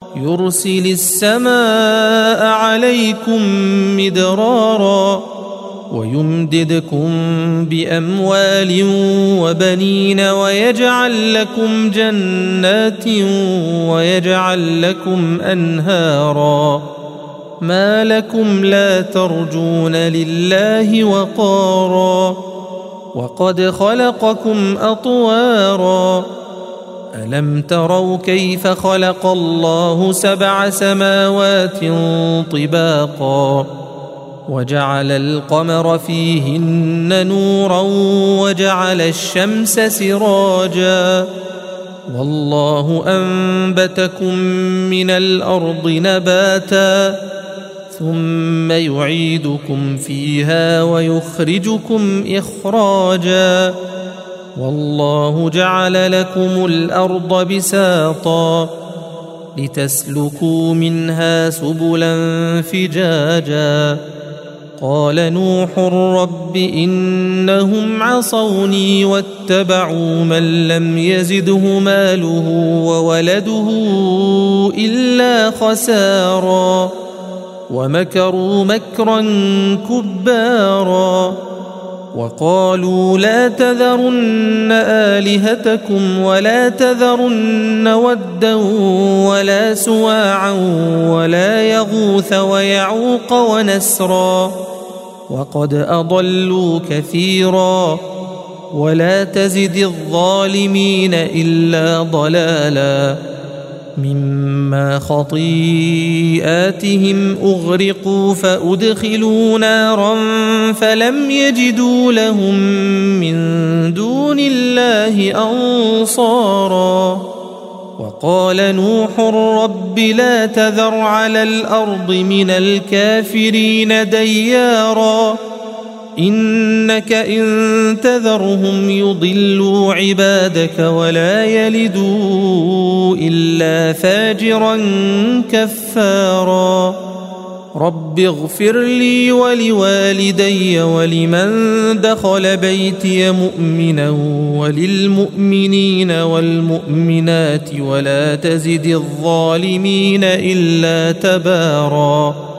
يرسل السماء عليكم مدرارا ويمددكم بأموال وبنين ويجعل لكم جنات ويجعل لكم أنهارا ما لكم لا ترجون لله وقارا وقد خلقكم أطوارا ألم تروا كيف خلق الله 7 سماوات طباقا وجعل القمر فيهن نورا وجعل الشمس سراجا والله أنبتكم من الأرض نباتا ثم يعيدكم فيها ويخرجكم إخراجا والله جعل لكم الأرض بساطا لتسلكوا منها سبلا فجاجا قال نوح رب إنهم عصوني واتبعوا من لم يزده ماله وولده إلا خسارا ومكروا مكرا كبارا وقالوا لا تذرن آلهتكم ولا تذرن ودا ولا سواعا ولا يغوث ويعوق ونسرا وقد أضلوا كثيرا ولا تزد الظالمين إلا ضلالا مما خطيئاتهم أغرقوا فأدخلوا نارا فلم يجدوا لهم من دون الله أنصارا وقال نوح رب لا تذر على الأرض من الكافرين ديارا إنك إن تذرهم يضلوا عبادك ولا يلدوا إلا فاجرا كفارا رب اغفر لي ولوالدي ولمن دخل بيتي مؤمنا وللمؤمنين والمؤمنات ولا تزد الظالمين إلا تبارا